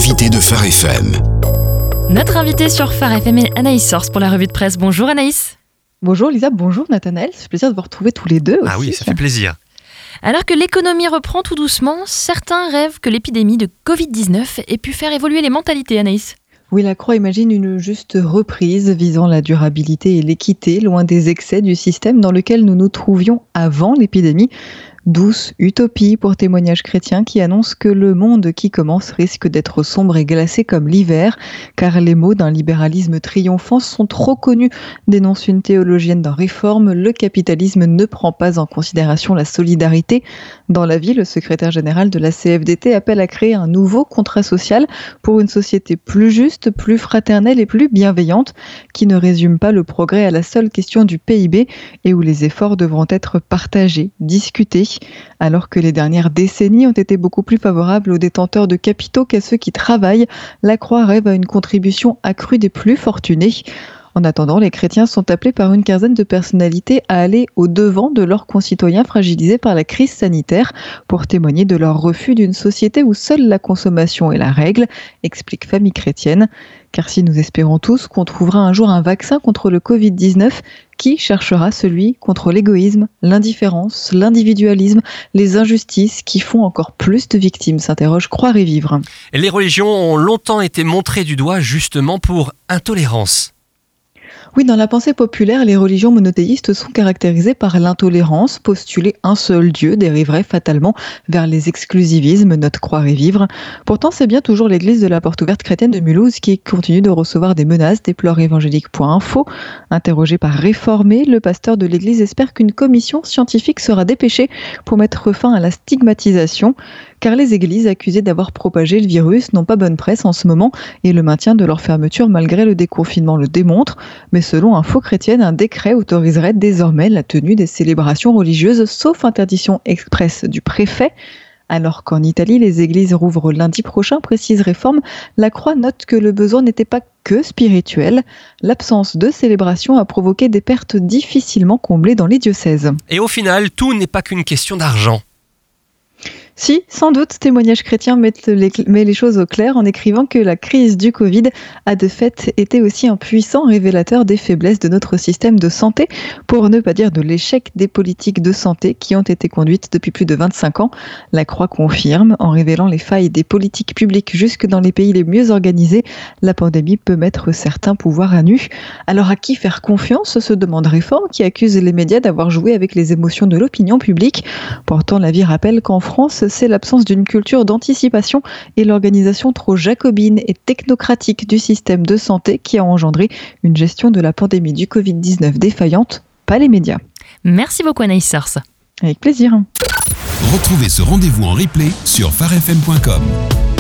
L'invité de Phare FM. Notre invité sur Phare FM est Anaïs Source pour la revue de presse. Bonjour Anaïs. Bonjour Lisa, bonjour Nathanaël, c'est un plaisir de vous retrouver tous les deux aussi. Ah oui, ça fait plaisir. Alors que l'économie reprend tout doucement, certains rêvent que l'épidémie de Covid-19 ait pu faire évoluer les mentalités, Anaïs. Oui, la Croix imagine une juste reprise visant la durabilité et l'équité, loin des excès du système dans lequel nous nous trouvions avant l'épidémie. Douce utopie pour Témoignages chrétiens qui annonce que le monde qui commence risque d'être sombre et glacé comme l'hiver, car les mots d'un libéralisme triomphant sont trop connus, dénonce une théologienne dans Réforme. Le capitalisme ne prend pas en considération la solidarité. Dans la vie, le secrétaire général de la CFDT appelle à créer un nouveau contrat social pour une société plus juste, plus fraternelle et plus bienveillante, qui ne résume pas le progrès à la seule question du PIB et où les efforts devront être partagés, discutés. Alors que les dernières décennies ont été beaucoup plus favorables aux détenteurs de capitaux qu'à ceux qui travaillent, la Croix rêve à une contribution accrue des plus fortunés. En attendant, les chrétiens sont appelés par une quinzaine de personnalités à aller au-devant de leurs concitoyens fragilisés par la crise sanitaire pour témoigner de leur refus d'une société où seule la consommation est la règle, explique Famille chrétienne. Car si nous espérons tous qu'on trouvera un jour un vaccin contre le Covid-19, qui cherchera celui contre l'égoïsme, l'indifférence, l'individualisme, les injustices qui font encore plus de victimes, s'interroge Croire et Vivre. Les religions ont longtemps été montrées du doigt justement pour intolérance. Oui, dans la pensée populaire, les religions monothéistes sont caractérisées par l'intolérance. Postuler un seul Dieu dériverait fatalement vers les exclusivismes, note Croire et Vivre. Pourtant, c'est bien toujours l'église de la Porte Ouverte chrétienne de Mulhouse qui continue de recevoir des menaces, déplore évangélique.info. Interrogé par Réformé, le pasteur de l'église espère qu'une commission scientifique sera dépêchée pour mettre fin à la stigmatisation, car les églises accusées d'avoir propagé le virus n'ont pas bonne presse en ce moment et le maintien de leur fermeture malgré le déconfinement le démontre. Mais selon Info Chrétienne, un décret autoriserait désormais la tenue des célébrations religieuses, sauf interdiction expresse du préfet. Alors qu'en Italie, les églises rouvrent lundi prochain, précise Réforme, la Croix note que le besoin n'était pas que spirituel. L'absence de célébration a provoqué des pertes difficilement comblées dans les diocèses. Et au final, tout n'est pas qu'une question d'argent. Si, sans doute, Témoignages chrétiens met les choses au clair en écrivant que la crise du Covid a de fait été aussi un puissant révélateur des faiblesses de notre système de santé, pour ne pas dire de l'échec des politiques de santé qui ont été conduites depuis plus de 25 ans. La Croix confirme, en révélant les failles des politiques publiques jusque dans les pays les mieux organisés, la pandémie peut mettre certains pouvoirs à nu. Alors à qui faire confiance, se demande Réforme, qui accuse les médias d'avoir joué avec les émotions de l'opinion publique. Pourtant, la vie rappelle qu'en France, c'est l'absence d'une culture d'anticipation et l'organisation trop jacobine et technocratique du système de santé qui a engendré une gestion de la pandémie du Covid-19 défaillante, pas les médias. Merci beaucoup Anaïs Source. Avec plaisir. Retrouvez ce rendez-vous en replay sur pharefm.com.